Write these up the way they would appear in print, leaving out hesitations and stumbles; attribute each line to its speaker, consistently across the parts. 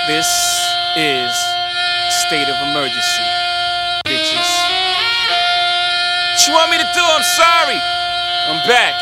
Speaker 1: This is state of emergency, bitches. What you want me to do? I'm sorry. I'm back.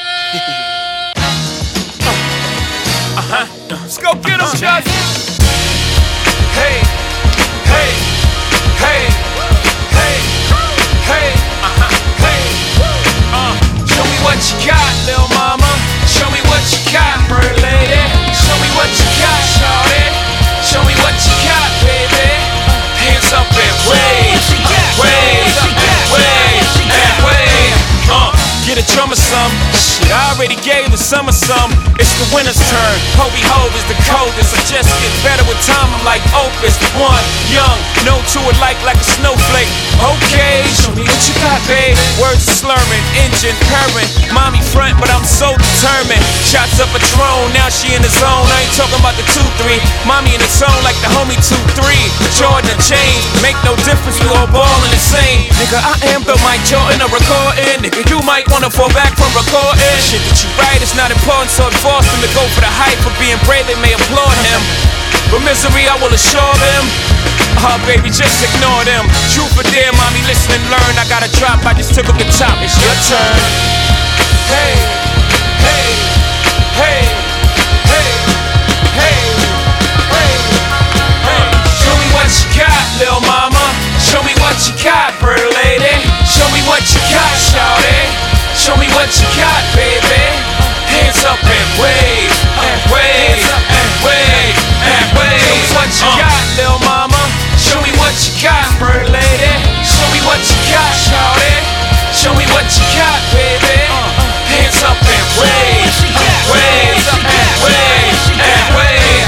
Speaker 1: Let's go get him, Chuck. Hey, hey, hey, hey, hey, hey. Show me what you got, little mama. Show me what you got, bird lady. Show me what you got, shawty. Show me what you got, baby. Hands up and wave, wave, wave, and wave. Get a drummer some. Shit, I already gave the summer some. It's the winter's turn. Hobie Hove is the coldest. I just get better with time. I'm like Opus. One, young, no to it like a snowflake. Okay, show me what you got, babe. Words are slurring, engine purring. Mommy front, but I'm so determined. Shots up a drone, now she in the zone. I ain't talking about the 2-3. Mommy in the zone like the homie 2-3. Jordan and chain, make no difference. We all ballin' the same. Nigga, I am Bill Mike Jordan, a recording. Nigga, you might wanna fall back from recording. Shit that you write is not important, so it forced him to go for the hype. For being brave, they may applaud him, but misery I will assure them. Baby, just ignore them. Truth or dare, mommy, listen and learn. I got a drop, I just took up the top. It's your turn. Hey, hey, hey, hey, hey, hey, hey. Show me what you got, little mama. Show me what you got, bird lady. Show me what you got, shawty. Show me what you got, baby. Hands up and wave, and wave, and wave, and wave. Show me what you got, little mama. Show me what you got, bird lady. Show me what you got, shawty. Show me what you got, baby. Hands up and wave, wave, and wave, and wave.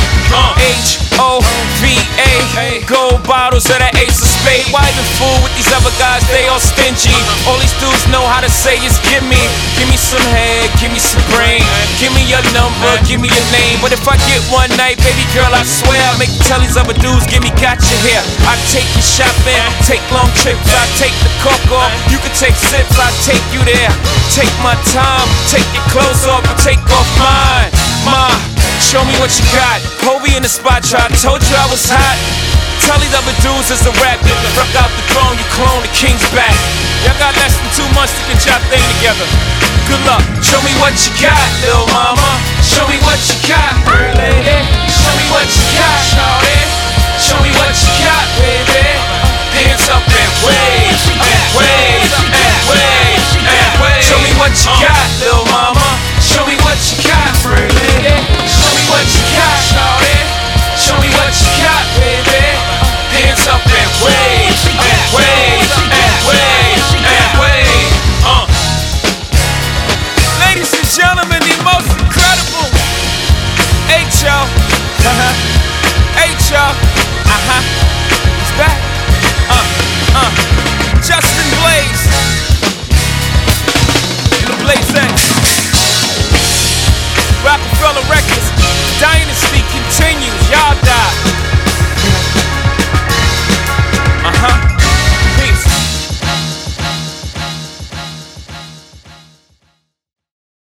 Speaker 1: H-O-V-A. Gold bottles of that Ace of Spades. Why the fool with these other guys? They all stingy. All these dudes know how to say is give me some head, give me some brain. Give me your number, give me your name. But if I get one night, baby girl, I swear I'll make you tell these other dudes, give me gotcha here. I take you shopping, take long trips, I take the cork off. You can take sips, I take you there. Take my time, take your clothes off, and take off mine. Show me what you got. Hobie in the spot, I told you I was hot. Tell these other dudes it's a rap. Rock out the throne, you clone the king's back. Y'all got less than 2 months to get y'all thing together. Good luck. Show me what you got, little mama.